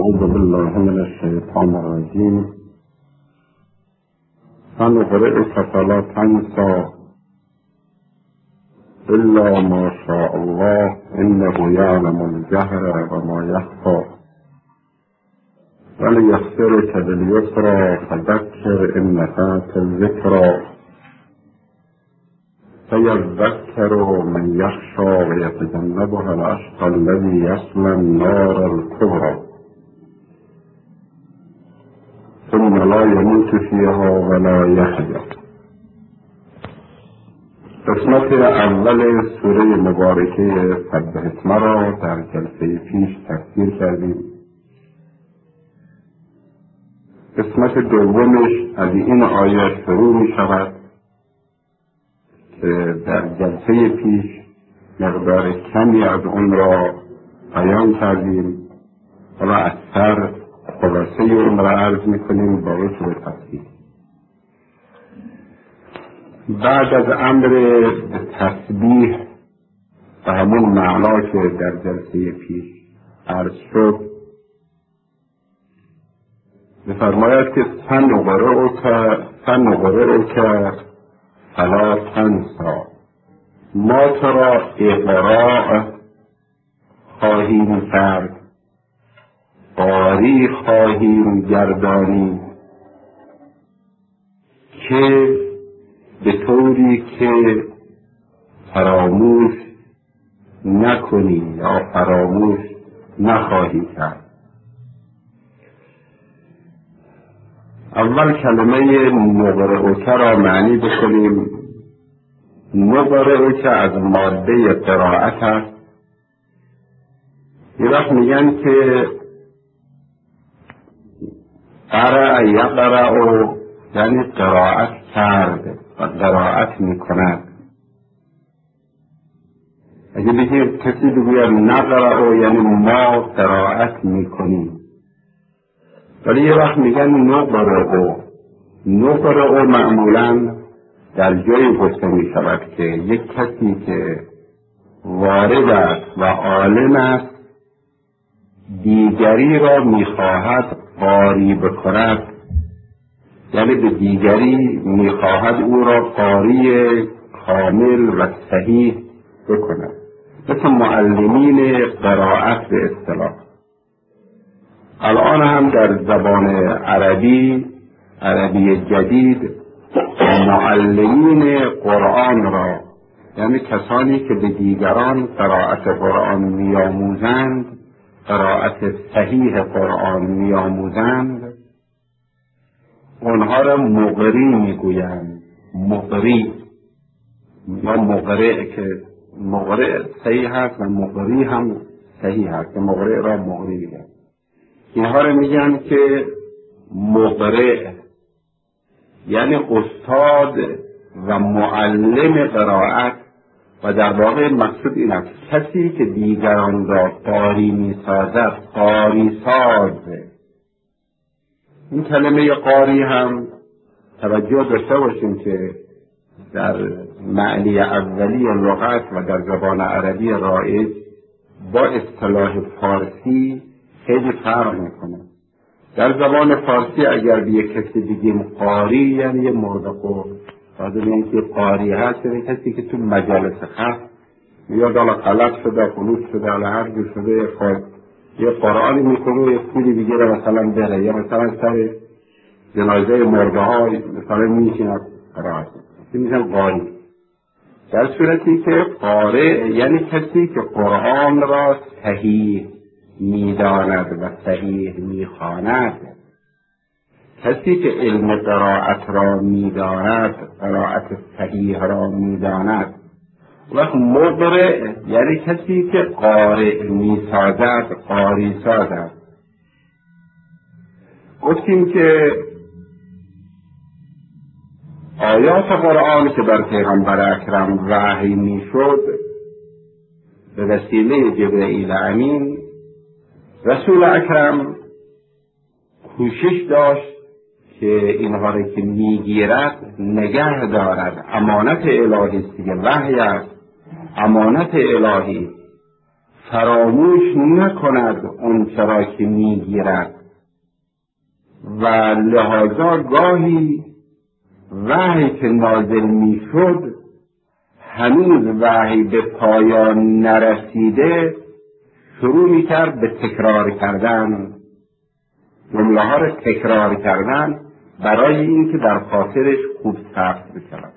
أعوذ بالله من الشيطان الرجيم. سنقرئك فلا تنسى إلا ما شاء الله إنه يعلم الجهر وما يخفى وليسرك باليسرى فذكر إن نفعت الذكرى سيذكر من يخشى ويتجنبها الأشقى الذي يصلى النار الكبرى ثم لا يموت فيها ولا يحيا. قسمت اول سوره مبارکه سبح اسم را در جلسه پیش تفسیر کردیم. قسمت دومش از این آیه شروع می شود که در جلسه پیش مقدار کمی از اون را بیان کردیم و از سر خلاصه اون را عرض می کنیم با وجه تفسیر. بعد از امر تسبیح و همون معنا که در جلسه پیش عرض شد بفرماید که سنقرئک فلا تنسى، ما تو را اقراء خواهیم کرد، قاری خواهیم گردانی که به طوری که فراموش نکنی یا فراموش نخواهی کرد. اول کلمه نقرئک را معنی بکنیم. نقرئک از ماده قرائت است. یه وقت میگن که قرأ یقرأ یعنی قرائت کرد و قرائت میکند. اگه بگید کسی بگوید نقرأ یعنی ما قرائت میکنیم. ولی یه وقت میگن نقرأ معمولا در جایی گفته میشود که یک کسی که وارد است و عالم است دیگری را میخواهد قاری بکند، یعنی به دیگری میخواهد او را قاری کامل و صحیح بکند، مثل معلمین قرائت به اصطلاح. الان هم در زبان عربی جدید معلمین قرآن را، یعنی کسانی که به دیگران قرائت قرآن میآموزند، قرائت صحیح قرآن میآموزند، اونها را مقری میگویند. مقری یا مقرئ که مقرئ صحیح هست و مقری هم صحیح هست که مقرئ را مقری میگن. اینها را میگن که مقرئ یعنی استاد و معلم قرائت، و در واقع مقصود این است کسی که دیگران را قاری میسازد، قاری ساز. این کلمه قاری هم توجه داشته باشیم که در معنی اولی لغت و در زبان عربی رایج با اصطلاح فارسی خیلی فرق میکنه. در زبان فارسی اگر به یک کسی بگیم قاری یعنی یه مرده خور، بعد این که قاری هست یعنی کسی که تو مجالس خاص یا دالا غلط شده، فلوت شده، علی هر جو شده، یه قرآنی میکنه، یه پولی بگیره مثلا بره، یا مثلا سر جنازه مرده های مثلا میشیند قرائت میشن قاری. در صورتی که قاری یعنی کسی که قرآن را صحیح میداند و صحیح میخواند، کسی که علم قرائت را میداند، قرائت صحیح را میداند. وقت مقرئ یعنی کسی که قارئ میسازد، قاری سازد. گفتیم که آیات قرآن که بر پیغمبر اکرم وحی میشد به وسیله جبرئیل امین، رسول اکرم کوشش داشت که اینها را که میگیرد نگه دارد. امانت الهی است دیگه، وحی است، امانت الهی. فراموش نکند اون چرا که میگیرد و لحاظا گاهی وحی که نازل میشد هنوز وحی به پایان نرسیده شروع میکرد به تکرار کردن، جمله ها رو تکرار کردن برای اینکه در خاطرش خوب ثبت بشود.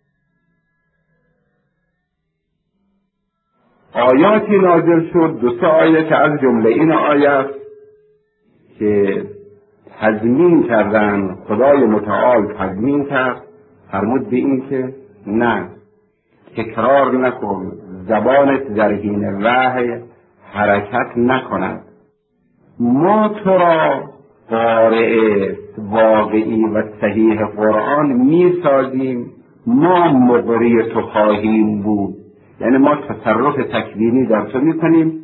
آیاتی نازل شد، 2 آیه که از جمله این آیه که تضمین کردن، خدای متعال تضمین کرد، فرمود به این که نه، تکرار نکن، زبانت در حین وحی حرکت نکند. ما تو را قارئ واقعی و صحیح قرآن می سازیم، ما مقری تو خواهیم بود. یعنی ما تصرف تکوینی در تو می کنیم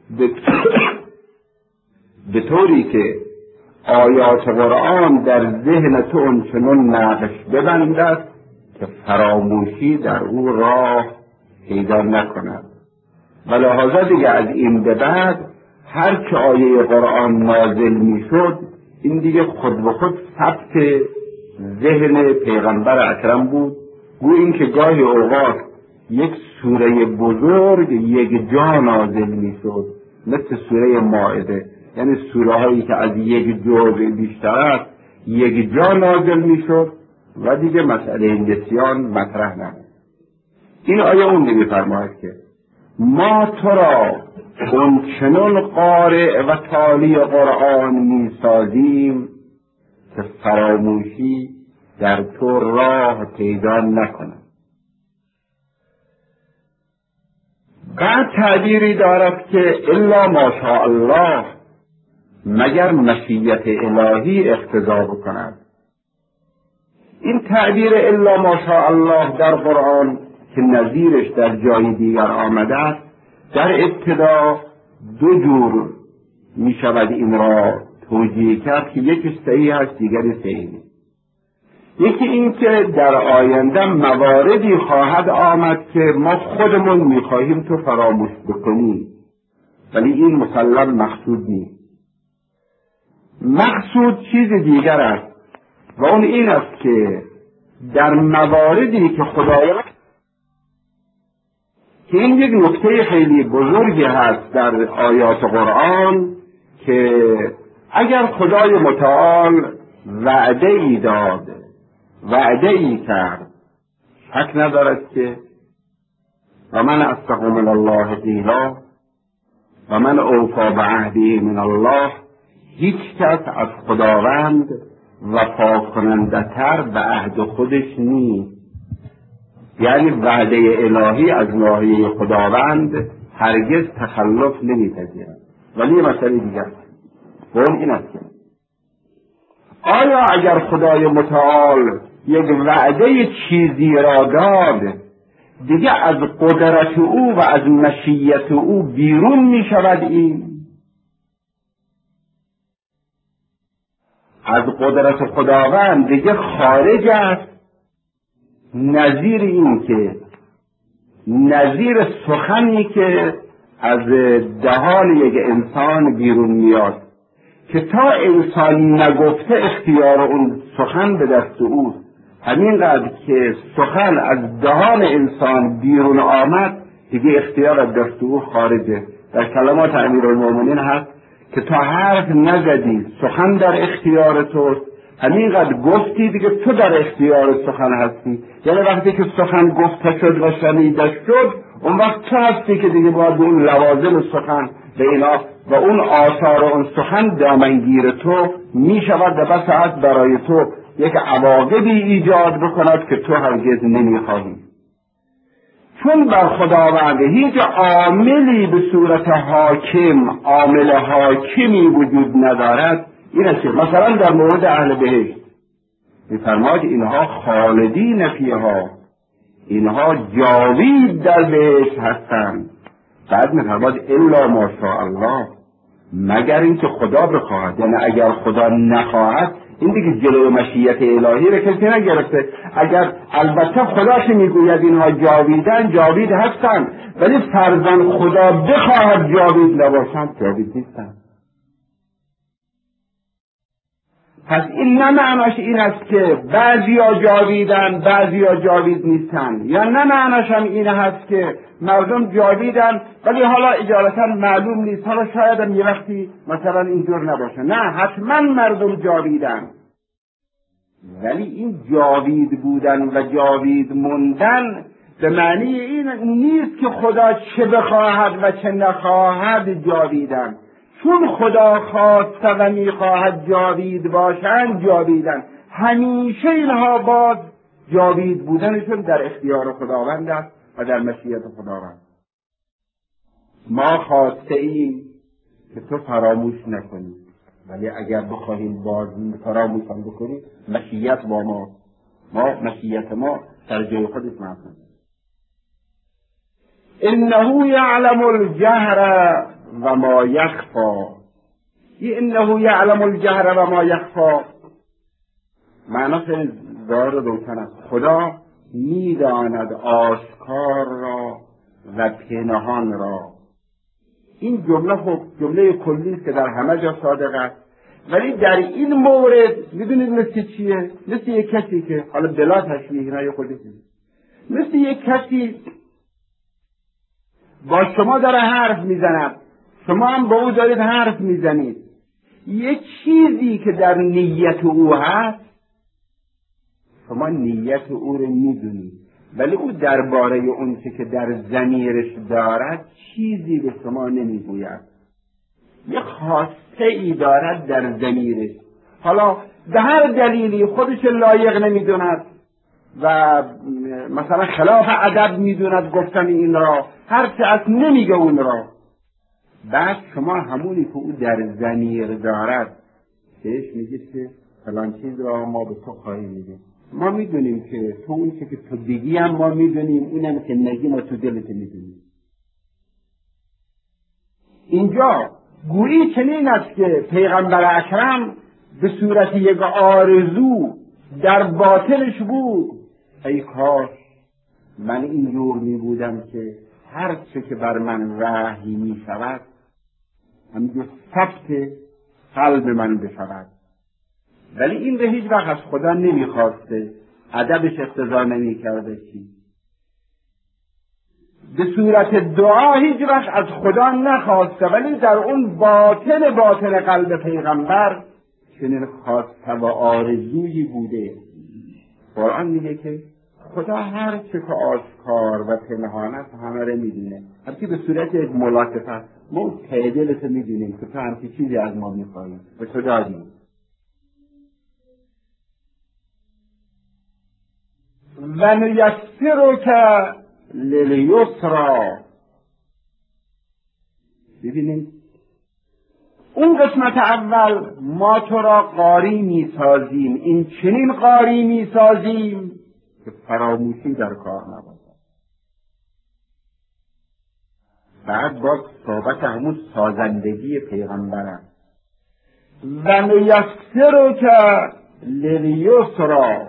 به طوری که آیات قرآن در ذهن تو اونچنان نقش ببندد که فراموشی در او راه پیدا نکند. و لحاظا دیگه از این به بعد هر که آیه قرآن نازل می شد این دیگه خود به خود ثبت ذهن پیغمبر اکرم بود. گویا این که گاهی اوقات یک سوره بزرگ یک جا نازل می شد، مثل سوره مائده، یعنی سوره هایی که از یک جزء بیشتر است یک جا نازل می شد و دیگه مسئله نسیان مطرح نبود. این آیه اون دیگه فرماید که ما تو را اونچنان قارئ و تالی قرآن می سازیم که فراموشی در تو راه پیدا نکند. بعد تعبیری دارد که الا ماشاء الله، مگر مشیت الهی اقتضا بکند. این تعبیر الا ماشاء الله در قرآن که نظیرش در جای دیگر آمده است، در ابتدا 2 جور می شود این را توجیه کرد که یکیش صحیح است دیگری صحیح نیست. یکی این که در آینده مواردی خواهد آمد که ما خودمون می خواهیم تو فراموش بکنی، ولی این مسلم مقصود نیست. مقصود چیز دیگر است و اون این است که در مواردی که خداوند، که این یک نکته خیلی بزرگی هست در آیات قرآن، که اگر خدای متعال وعده ای داد، وعده ای کرد، شک ندارد که و من اصدق من الله قیلا و من اوفی بعهده من الله، هیچ کس از خداوند وفا کننده تر به عهد خودش نیست. یعنی وعده الهی از ناحیه خداوند هرگز تخلف نمی‌پذیرد. ولی مسئله دیگر و اون این است که آیا اگر خدای متعال یک وعده چیزی را داد دیگه از قدرت او و از مشیت او بیرون می شود؟ این از قدرت خداوند دیگه خارج است. نظیر این که نظیر سخنی که از دهان یک انسان بیرون میاد که تا انسان نگفته اختیار اون سخن به دست اوست، همینقدر که سخن از دهان انسان بیرون آمد دیگه اختیار از دست او خارجه. در کلمات امیرالمومنین هست که تا حرف نزدی سخن در اختیار توست، همینقدر گفتی دیگه تو در اختیار سخن هستی. یعنی وقتی که سخن گفته شد و شنیده شد اون وقت تو هستی که دیگه باید اون لوازم سخن به اینا و اون آثار اون سخن دامنگیر تو می شود و بس از برای تو یک عواقبی ایجاد بکند که تو هرگز نمی خواهی. چون بر خداوند هیچ عاملی به صورت حاکم، عامل حاکمی وجود ندارد، این است که مثلا در مورد اهل بهشت می‌فرماید اینها خالدین فیها، اینها جاوید در بهشت هستند. بعد می‌فرماید الا ماشاء الله، مگر اینکه خدا بخواهد. یعنی اگر خدا نخواهد این دیگه جلو مشیت الهی رو کسی نگرفته. اگر البته خدا که میگوید اینها جاویدن، جاوید هستند، ولی فرضاً خدا بخواهد جاوید نباشند، جاوید نیستند. پس این نه معناش این است که بعضیا جاویدن بعضیا جاوید نیستن، یا نه معناش هم این هست که مردم جاویدن ولی حالا اجالتا معلوم نیست، حالا شاید هم یه وقتی مثلا اینجور نباشه. نه، حتما مردم جاویدن، ولی این جاوید بودن و جاوید موندن به معنی این نیست که خدا چه بخواهد و چه نخواهد جاویدن. چون خدا خواسته و میخواهد جاوید باشند، جاویدن. همیشه اینها باز جاوید بودنشون در اختیار خداوند است و در مشیت خداوند. ما خواسته ایم که تو فراموش نکنی، ولی اگر بخواهیم باز فراموش هم بکنی، مشیت با ما مشیت ما در جای خودش محفوظ. انه یعلم الجهر و ما یخفا. انه یعلم الجهر و ما یخفا معنی خیلی ظاهر و روشن است. خدا میداند آشکار را و پنهان را. این جمله خب جمله کلی است که در همه جا صادق است، ولی در این مورد میدونید مثل چیه؟ مثل یک کسی که حالا بلا تشبیه نه خودش، مثل یک کسی با شما داره حرف میزند، شما هم با او دارید حرف میزنید. یک چیزی که در نیت او هست، شما نیت او رو میدونید، ولی او درباره اون که در ضمیرش دارد چیزی به شما نمیگوید. یه خواسته ای دارد در ضمیرش، حالا به هر دلیلی خودش لایق نمیدوند و مثلا خلاف ادب میدوند گفتن این را، هر چه از نمیگه اون را. بعد شما همونی که او در ضمیر دارد بهش میگید که فلان چیز را ما به تو خواهیم میگیم. ما میدونیم که تو اون که تو بگی هم ما میدونیم، اونم که نگی ما تو دلت میدونیم. اینجا گویی چنین است که پیغمبر اکرم به صورت یک آرزو در باطنش بود، ای کاش من اینجور می بودم که هر چه که بر من وحی می شود همینجور ثبت قلب من بشود. ولی این به هیچ وقت از خدا نمی خواسته، ادبش اقتضا نمی کرده. چی؟ به صورت دعا هیچ وقت از خدا نخواسته، ولی در اون باطن قلب پیغمبر چنین خواسته و آرزویی بوده. قرآن میگه که خدا هر چه که آشکار و پنهان است همه رو میدونه. همچی به صورت یک ملاطفت ما ته دلت میدونیم که تو همچی چیزی از ما میخوایی و تو دادیم. و نیسرک للیسرا. ببینید اون قسمت اول ما تو را قاری میسازیم، این چنین قاری میسازیم که فراموشی در کار نباشد. بعد باز صحبت همون سازندگی پیغمبر است. و نیسرک للیسرا.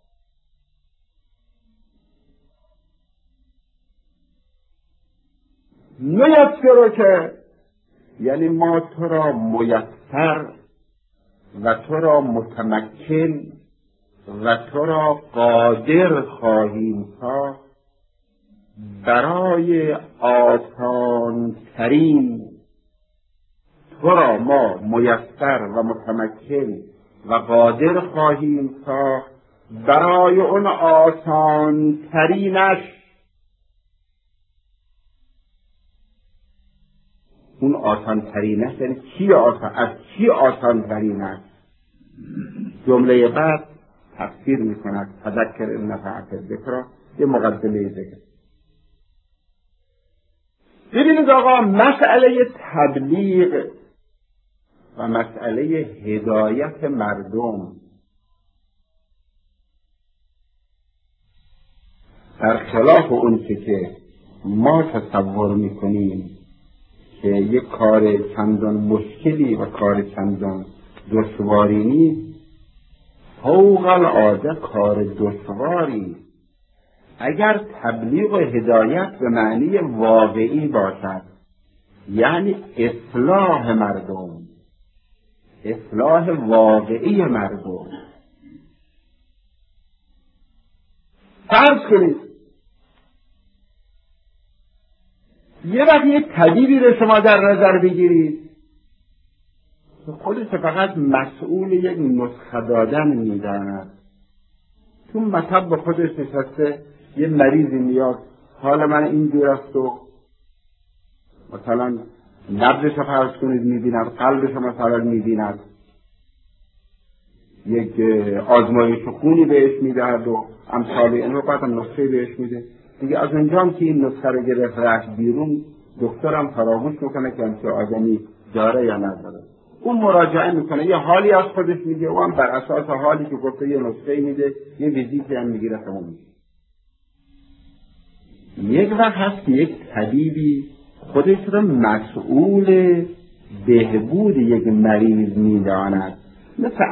نیسرک یعنی ما تو را میسر و تو را متمکن و تو را قادر خواهیم ساخت برای آسان‌ترین. تو را ما میسر و متمکن و قادر خواهیم ساخت برای اون آسان‌ترینش. اون آسان‌ترینش یعنی چی آسان؟ از چی آسان‌ترین است؟ جمله بعد تفسیر میکند فذکر ان نفعت الذکری، یه مقدمه ذکر. ببینید آقا، مسئله تبلیغ و مسئله هدایت مردم در خلاف اون که ما تصور میکنیم که یک کار چندان مشکلی و کار چندان دشواری نیست، فوق العاده کار دشواری اگر تبلیغ و هدایت به معنی واقعی باشد، یعنی اصلاح مردم، اصلاح واقعی مردم. فرض کنید یه وقت یک طبیبی رو شما در نظر بگیرید، خودش فقط مسئول یک نسخه دادن میداند. تو مطب به خودش نشسته، یه مریضی میاد حال من اینجور است و مثلا نبضش رو فرض کنید میبیند، قلبش رو مثلا میبیند، یک آزمایش خونی بهش میدهد و امثال این رو بعد نسخه بهش میده دیگه. از اونجا که این نسخه رو گرفت رفت بیرون، دکترم فراموش میکنه که همچه آدمی داره یا نداره. اون مراجعه میکنه، یه حالی از خودش میگه، و هم بر اساس حالی که گفته یه نسخه میده، یه ویزیتی هم میگیره تموم میشه. یک وقت هست که یک طبیبی خودش رو مسئول بهبود یک مریض میداند، مثل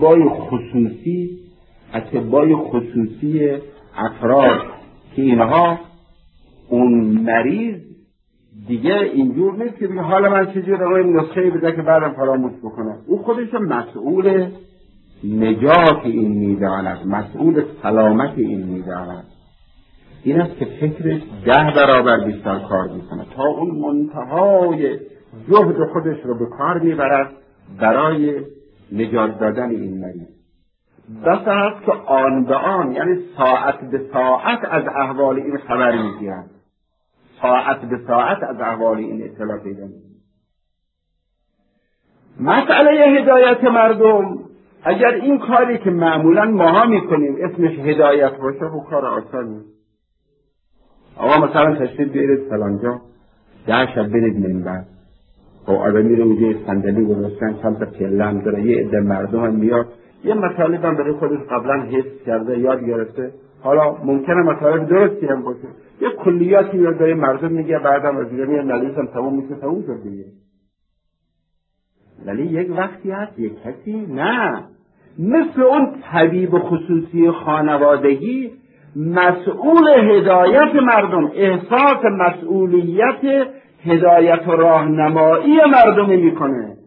اطبای خصوصی افراد که اینها اون مریض دیگه اینجور نیست که بگه حالا من چیزی رو روی نسخه بده که بعدم فراموش بکنه. او خودش مسئول نجات این میداند، مسئول سلامت این میداند. این است که فکرش 10 برابر بیشتر کار میکنه تا اون منتهای جهد خودش رو به کار میبرد برای نجات دادن این مریض. بس هست که آن به آن، یعنی ساعت به ساعت از احوال این خبر میگیرند، ساعت به ساعت از احوال این اطلاع پیدا میگیرند. مسئله هدایت مردم، اگر این کاری که معمولا ماها میکنیم اسمش هدایت باشه، و کار آسانی. آقا مثلا تشریف بیارید فلانجا، 10 شب برید منبر، و آدمی رو میگه صندلی گذاشتن، چند تا پله هم داره، یه عده مردم هم میاد، یه مطالب هم برای خودش قبلا حفظ کرده، یاد گرفته، حالا ممکنه مطالب درستی هم باشه، یه کلیاتی یاد داره مردم میگه، بعدم از دیگه مجلس هم تموم میشه، تموم شد دیگه. ولی یک وقتی هست یک کسی نه، مثل اون طبیب خصوصی خانوادگی مسئول هدایت مردم، احساس مسئولیت هدایت و راهنمایی مردم میکنه.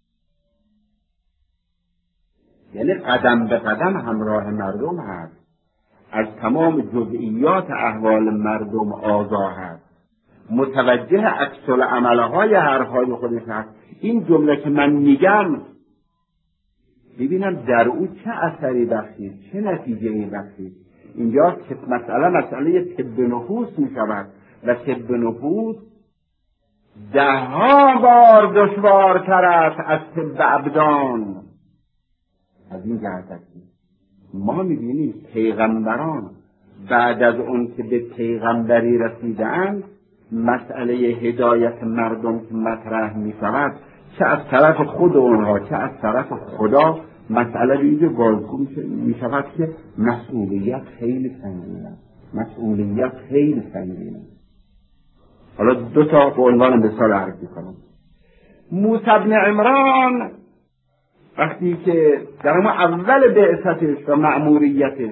یعنی قدم به قدم همراه مردم هست، از تمام جزئیات احوال مردم آگاه هست، متوجه عکس العملهای حرفهای خودش هست. این جمله که من میگم ببینم در او چه اثری بخشید، چه نتیجه‌ای بخشید. اینجا که مسئله طب نفوس می شود و طب نفوس 10 بار دشوارتر است از طب ابدان. از این جهت ما می‌بینیم پیغمبران بعد از اون که به پیغمبری رسیدند، مسئله هدایت مردم که مطرح می شود، چه از طرف خود اونها چه از طرف خدا، مسئله دیگه بازگو می شود که مسئولیت خیلی سنگینه، مسئولیت خیلی سنگینه. حالا 2 تا به عنوان مثال عرض می‌کنم. موسی بن عمران وقتی که در اول بعثتش و مأموریتش،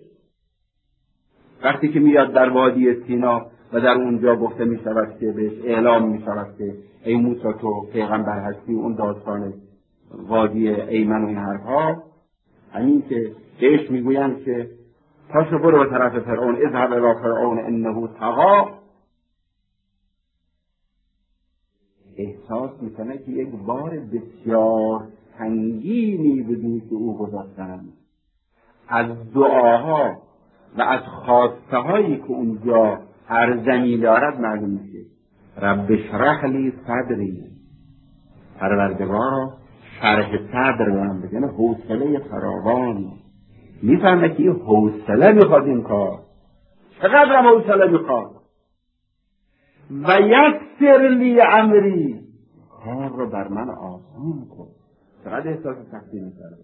وقتی که میاد در وادی سینا و در اونجا گفته می شود که بهش اعلام می شود که ای موسی تو پیغمبر هستی، اون داستان وادی ایمن و این حرفها، همین که بهش میگویند که پاشو برو به طرف فرعون، اذهب الی فرعون انه طغی، احساس میکنه که یک بار بسیار سنگینی به دوش او گذاشتند. از دعاها و از خواسته هایی که اونجا ارزمی دارد معلوم میشه. رب اشرح لی صدری، پروردگارا شرح صدر من بده، یعنی حوصله فراوان. میفهمه که این حوصله میخواد این کار، چقدر هم حوصله میخواد. و یسر لی امری، کار رو بر من آسان کن. چقدر احساس سختی میکرد.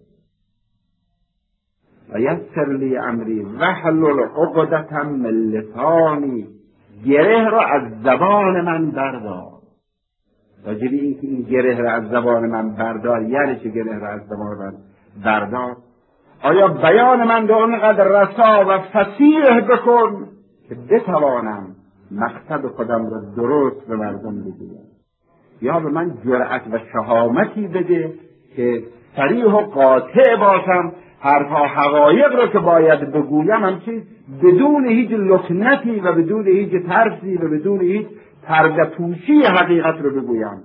و یسر لی امری واحلل عقدة من لسانی، گره را از زبان من بردار. راجب این که این گره را از زبان من بردار یعنی چه گره را از زبان من بردار؟ آیا بیان من به اونقدر رسا و فصیح بکن که بتوانم مقصد خودم را درست به مردم بگویم، یا به من جرأت و شهامتی بده که صریح و قاطع باشم، حرفا حقایق را که باید بگویم همچنین بدون هیچ لکنتی و بدون هیچ ترسی و بدون هیچ پرده پوشی حقیقت رو بگویم.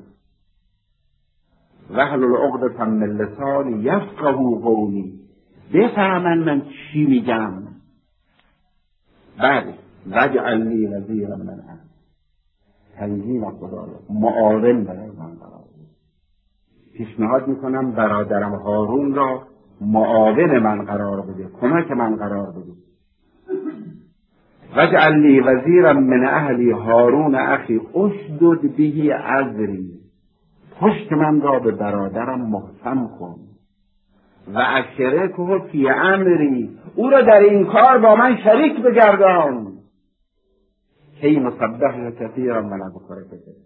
واحلل عقدة من لسانی یفقهوا قولی، بفهمن من چی میگم. بعد واجعل لی وزیرا من اهلی، تنظیم خدایا معاون برای من قرار بده. پیشنهاد میکنم برادرم هارون را معاون من قرار بده، کمک من قرار بده. واجعل لی وزیرا من اهلی هارون اخی اشدد به ازری، پشت من را به برادرم محکم کن. و اشرکه فی امری، او را در این کار با من شریک بگردان. کی نسبحک کثیرا و نذکرک کثیرا.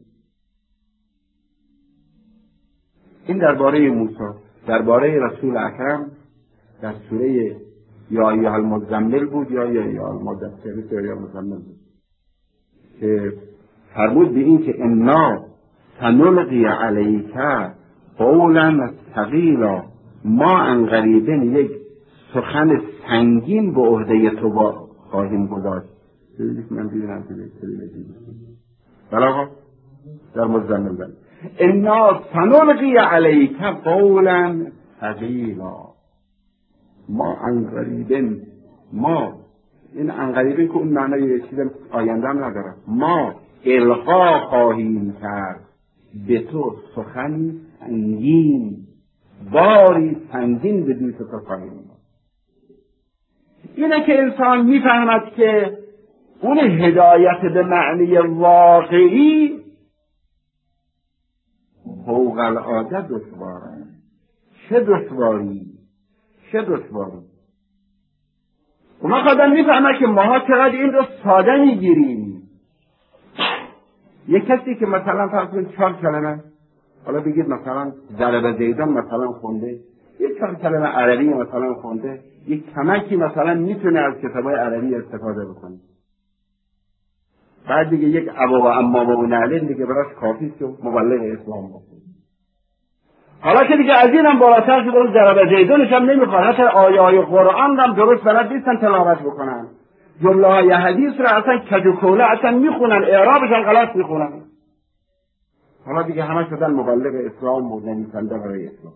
این درباره موسی. درباره رسول اکرم در سوره یا ایها المزمل بود یا ایها المدثر یا مزمل بود که فرمود به این که انا سنلقی علیک قولا ثقیلا، ما عنقریبا یک سخن سنگین به عهده تو خواهیم گذاشت. من دیدم بله آقا در مزمل بله انا سنلقی علیک قولا ثقیلا، ما عنقریبا، ما این عنقریبا که اون معنی یه چیز آینده هم نداره، ما القا خواهیم کرد به تو سخنی سنگین، باری سنگین به دوش تو خواهیم. اینه که انسان میفهمد که اون هدایت به معنی واقعی فوق العاده دشواره. چه دشواری. اون آدم میفهمه که ماها چقدر این رو ساده میگیریم. یک کسی که مثلا فرض کنید 4 کلمه، حالا بگید مثلا ضرب زیدان مثلا خونده، یک 4 کلمه عربی مثلا خونده، یک کمکی مثلا میتونه از کتابای عربی استفاده بکنه. بعد دیگه یک ابا و امام و نعلین دیگه براش کافی است که مبلغ اسلام باشه. حالا که دیگه از اینم بالاتر که برای ضرب زیدانش هم نمیخواد، حتی آیه قرآن هم درست بلد نیستن تلاوت بکنن، جمله های حدیث رو اصلا کج و کوله اصلا میخونن، اعرابش هم غلط میخونن. حالا دیگه همه شدن مبلغ اسلام و نویسنده برای اسلام.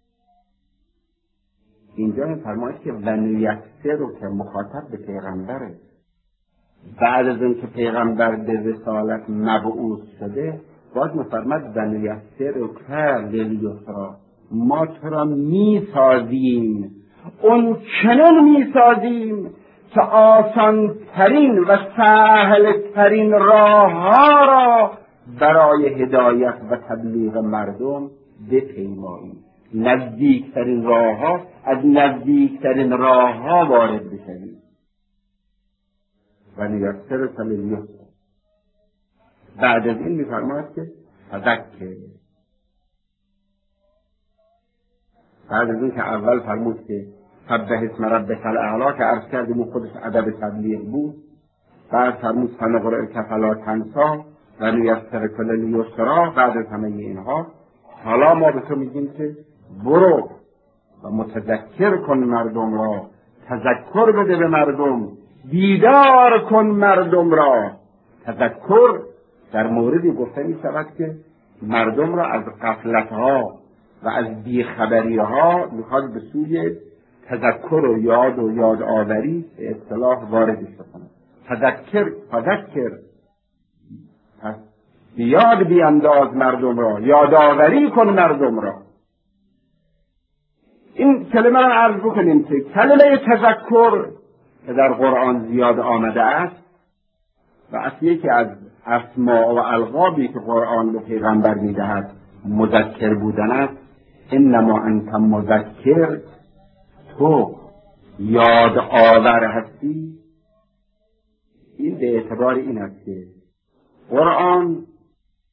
اینجا این فرمایش که ونیسر رو که مخاطب به پیغمبره، بعد از اینکه پیغمبر به رسالت مبعوث شده باید مفرمد ونیسر رو که لیلیسرا، ما تو را میسازیم، اون چنان میسازیم که آسان ترین و سهل ترین راه ها را برای هدایت و تبلیغ مردم بپیماییم. نزدیکترین راه ها، از نزدیکترین راه ها وارد بشویم. و نیستر سلیلیسر. بعد از این میفرماید که تذکر. بعد از این که اول فرمود که سبح اسم ربک الاعلی که عرض کردیم خودش ادب تبلیغ بود، بعد فرمود سنقرئک فلا تنسی و نیسرک لیلیسرا. بعد از همه اینها حالا ما به تو میگیم که برو و متذکر کن مردم را، تذکر بده به مردم، بیدار کن مردم را. تذکر در موردی گفته می شود که مردم را از غفلتها و از بیخبریها میخواد به سوی تذکر و یادآوری به اصطلاح واردش بکنه. تذکر پس بیاد بیانداز مردم را، یادآوری کن مردم را. این کلمه را عرض بکنیم که کلمه تذکر که در قرآن زیاد آمده است و اصلی یکی از اسماء و القابی که قرآن به پیغمبر میدهد مذکر بودن است. انما انت مذکر، تو یاد آور هستی. این به اعتبار این است که قرآن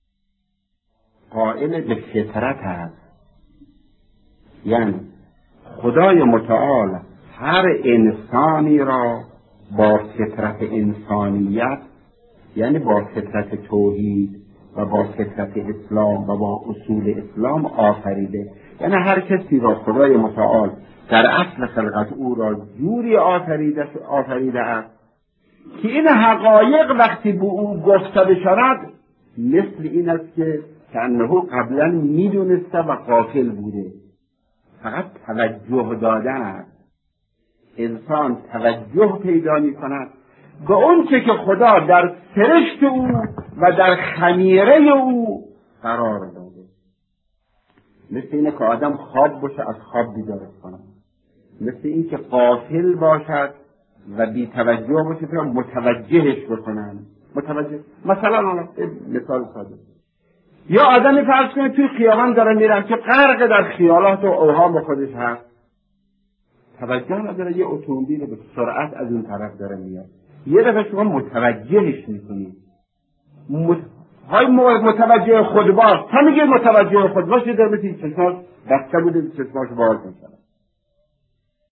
قائل به فطرت است، یعنی خدای متعال هر انسانی را با فطرت انسانیت، یعنی با فطرت توحید و با فطرت اسلام و با اصول اسلام آفریده. یعنی هر کسی را خدای متعال در اصل خلقت او را جوری آفریده است که این حقایق وقتی به او گفته بشود مثل این است که انه قبلا میدونسته و غافل بوده، فقط توجه دادن است. انسان توجه پیدا می کند به اون چه که خدا در سرشت او و در خمیره او قرار داده. مثل اینه که آدم خواب باشه از خواب بیدارش کنه، مثل این که غافل باشد و بی توجه باشه که متوجهش بکنن. مثلا مثال ساده، یا آدمی فرض کنه توی خیابان داره میرن که غرق در خیالات و اوهام خودش هست، توجه نداره یه اتومبیل به سرعت از اون طرف داره میاد، یه دفعه شما متوجهش میکنید. متوجه خود باش، تا میگه متوجه خود باش، یه دفعه چشماش بسته بوده چشماش باز میشن.